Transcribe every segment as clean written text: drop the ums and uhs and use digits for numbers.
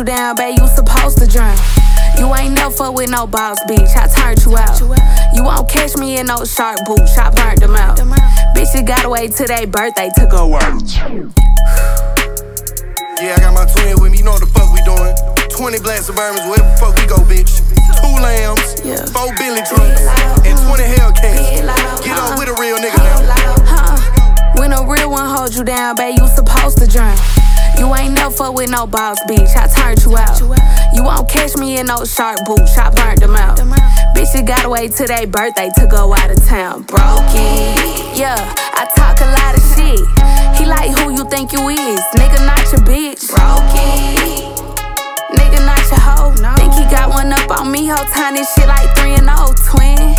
you down, babe, you supposed to drown. You ain't never fuck with no boss, bitch, I turned you out. You won't catch me in no shark boots, I burnt them out. Bitch, you gotta wait till their birthday to go out. Yeah, I got my twin with me, you know what the fuck we doing. 20 black Suburbans, wherever the fuck we go, bitch. 2 lambs, 4 Billy trucks, and 20 Hellcats. Get on with a real nigga now. When a real one hold you down, babe, you supposed to drown. You ain't never fuck with no boss, bitch, I turned you out. You won't catch me in no shark boots, I burnt them out. Bitch, you gotta wait till their birthday to go out of town. Brokey, yeah, I talk a lot of shit. He like who you think you is, nigga, not your bitch. Brokey, nigga, not your hoe. Think he got one up on me, whole time this shit like 3-0, twin.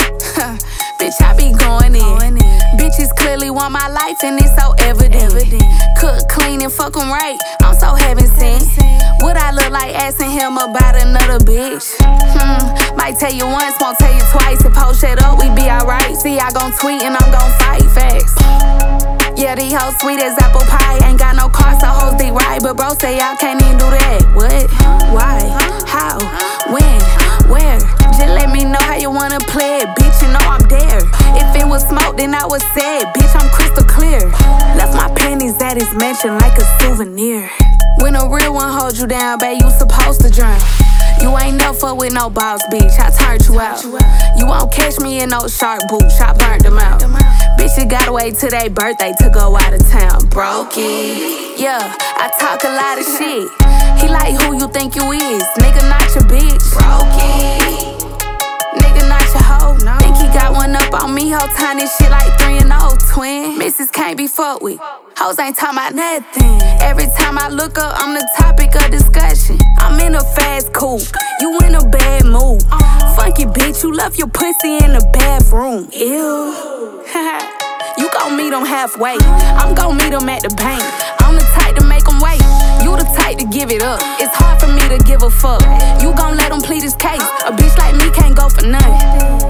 Bitch, I be going in. Bitches clearly want my life and it's so evident. Cook, clean, and fuck 'em right, I'm so heaven sent. What I look like asking him about another bitch? Might tell you once, won't tell you twice. If post shit up, we be alright. See, I gon' tweet and I'm gon' fight facts. Yeah, these hoes sweet as apple pie. Ain't got no car, so hoes they ride. But bro say y'all can't even do that. What? Why? How? When? Where? Just let me know how you wanna play it, bitch, you know I'm there. If it was smoke, then I was sad, bitch, I'm crystal clear. Left my panties at his mansion like a souvenir. When a real one hold you down, babe, you supposed to drown. You ain't never fuck with no boss, bitch, I turned you out. You won't catch me in no shark boots, I burnt them out. Bitch, you gotta wait till their birthday to go out of town. Brokey, yeah, I talk a lot of shit. He like who you think you is, nigga, not your bitch. Brokey, nigga, not your hoe. Think he got one up on me, whole time this shit like 3-0, twin. Missus can't be fucked with, hoes ain't talking about nothing. Every time I look up, I'm the topic of discussion. I'm in a fast coupe, you in a bad mood. Funky bitch, you left your pussy in the bathroom. Ew. You gon' meet him halfway, I'm gon' meet him at the bank. I'm the type to make him wait, you the type to give it up. It's hard for me to give a fuck, you gon' let him plead his case. A bitch like me can't go for nothing.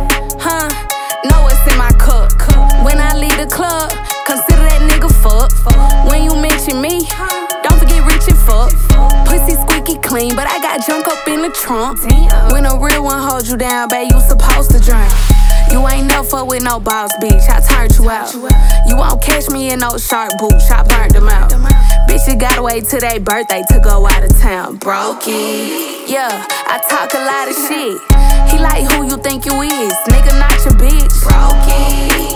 Know what's in my cup. When I leave the club, consider that nigga fuck. When you mention me, don't forget rich and fuck. Pussy squeaky clean, but I got junk up in the trunk. When a real one hold you down, babe, you supposed to drown. You ain't never fuck with no boss, bitch, I turned you out. You won't catch me in no shark boots, I burnt them out. Bitch, you gotta wait till their birthday to go out of town. Brokey, yeah, I talk a lot of shit. He like who you think you is, nigga, not your bitch. Brokey.